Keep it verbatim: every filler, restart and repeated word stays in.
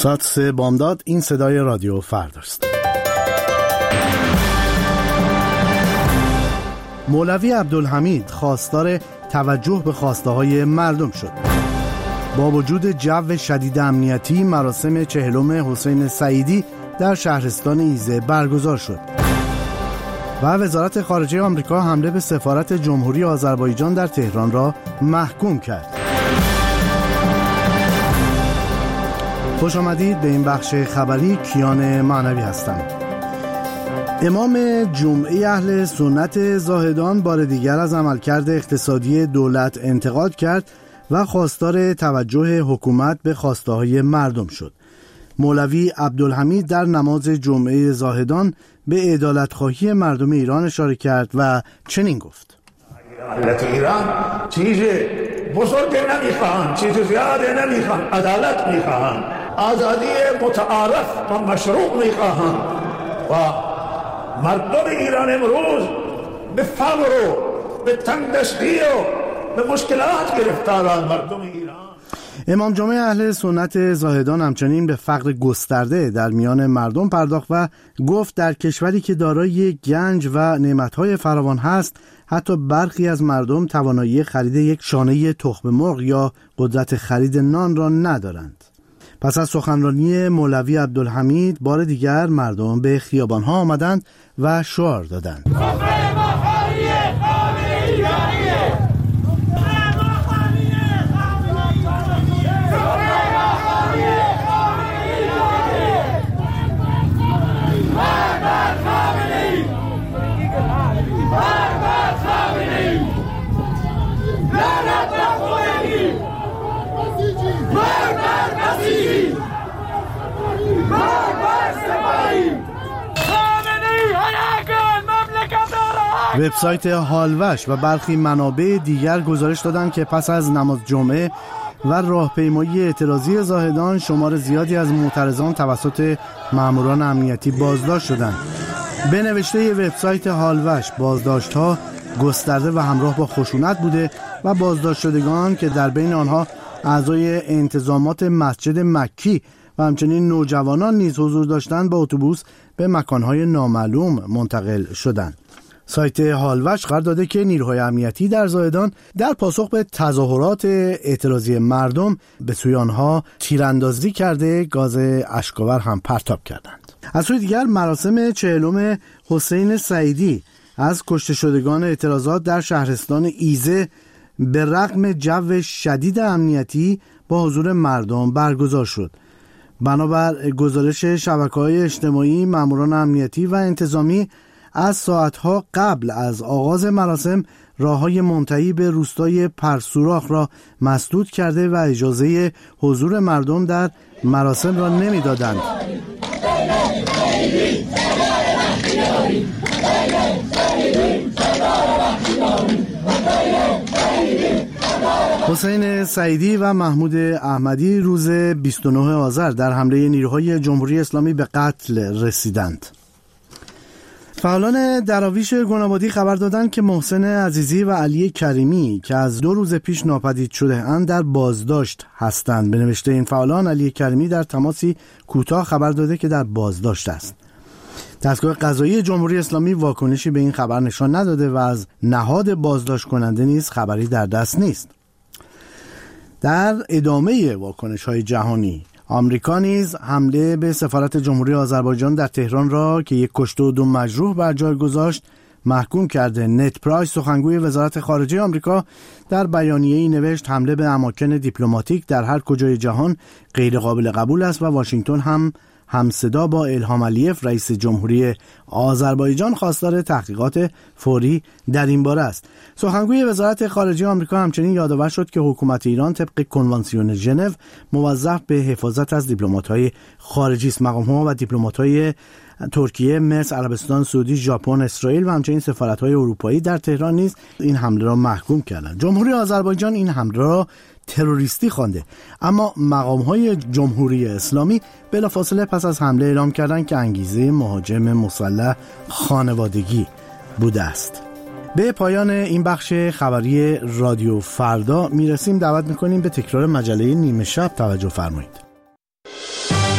ساعت سه بامداد. این صدای رادیو فرداست. مولوی عبدالحمید خواستار توجه به خواسته‌های مردم شد. با وجود جو شدید امنیتی، مراسم چهلم حسین سعیدی در شهرستان ایزه برگزار شد و وزارت خارجه آمریکا حمله به سفارت جمهوری آذربایجان در تهران را محکوم کرد. خوش آمدید به این بخش خبری. کیان معنوی هستم. امام جمعه اهل سنت زاهدان بار دیگر از عملکرد اقتصادی دولت انتقاد کرد و خواستار توجه حکومت به خواسته‌های مردم شد. مولوی عبدالحمید در نماز جمعه زاهدان به عدالت‌خواهی مردم ایران اشاره کرد و چنین گفت: ملت ایران چیز بزرگ نمیخواهند، چیز زیاده نمیخواهند، عدالت میخواهند، آزادی متعارف و مشروع میخواهند و مردم ایران امروز به فقر و به تنگدستی و به مشکلات گرفتارند. مردم ایران. امام جمعه اهل سنت زاهدان همچنین به فقر گسترده در میان مردم پرداخت و گفت در کشوری که دارای گنج و نعمت‌های فراوان هست، حتی برخی از مردم توانایی خرید یک شانه تخم مرغ یا قدرت خرید نان را ندارند. پس از سخنرانی مولوی عبدالحمید بار دیگر مردم به خیابان‌ها آمدند و شعار دادند: وبسایت هالوش و برخی منابع دیگر گزارش دادند که پس از نماز جمعه و راهپیمایی اعتراضی زاهدان شمار زیادی از معترضان توسط ماموران امنیتی بازداشت شدند. به نوشته وبسایت هالوش، بازداشت‌ها گسترده و همراه با خشونت بوده و بازداشت شدگان که در بین آنها اعضای انتظامات مسجد مکی و همچنین نوجوانان نیز حضور داشتند با اتوبوس به مکانهای نامعلوم منتقل شدند. سایت هالوش قرار داده که نیروهای امنیتی در زاهدان در پاسخ به تظاهرات اعتراضی مردم به سوی آنها تیراندازی کرده، گاز اشک‌آور هم پرتاب کردند. از سوی دیگر مراسم چهلم حسین سعیدی از کشته شدگان اعتراضات در شهرستان ایزه به رغم جو شدید امنیتی با حضور مردم برگزار شد. بنابر گزارش شبکه‌های اجتماعی، ماموران امنیتی و انتظامی از ساعتها قبل از آغاز مراسم راه‌های منتهی به روستای پرسوراخ را مسدود کرده و اجازه حضور مردم در مراسم را نمی‌دادند. حسین سعیدی و محمود احمدی روز بیست و نه آذر در حمله نیروهای جمهوری اسلامی به قتل رسیدند. فعالان دراویش گنابادی خبر دادند که محسن عزیزی و علی کریمی که از دو روز پیش ناپدید شده اند در بازداشت هستند. به نوشته این فعالان، علی کریمی در تماسی کوتاه خبر داده که در بازداشت است. دستگاه قضایی جمهوری اسلامی واکنشی به این خبر نشان نداده و از نهاد بازداشت کننده نیز خبری در دست نیست. در ادامه واکنش‌های جهانی، آمریکا نیز حمله به سفارت جمهوری آذربایجان در تهران را که یک کشته و دو مجروح بر جای گذاشت محکوم کرده. نت پرایس، سخنگوی وزارت خارجه آمریکا، در بیانیه‌ای نوشت حمله به اماکن دیپلماتیک در هر کجای جهان غیر قابل قبول است و واشنگتن هم همصدا با الهام علیف رئیس جمهوری آذربایجان خواستار تحقیقات فوری در این باره است. سخنگوی وزارت خارجه آمریکا همچنین یادآور شد که حکومت ایران طبق کنوانسیون ژنو موظف به حفاظت از دیپلمات‌های خارجی است. مقام‌ها و دیپلمات‌های ترکیه، مصر، عربستان سعودی، ژاپن، اسرائیل و همچنین سفارت‌های اروپایی در تهران نیز این حمله را محکوم کردند. جمهوری آذربایجان این حمله را تروریستی خوانده، اما مقام‌های جمهوری اسلامی بلافاصله پس از حمله اعلام کردند که انگیزه مهاجم مسلح خانوادگی بوده است. به پایان این بخش خبری رادیو فردا میرسیم. دعوت میکنیم به تکرار مجله نیمه شب توجه فرمایید.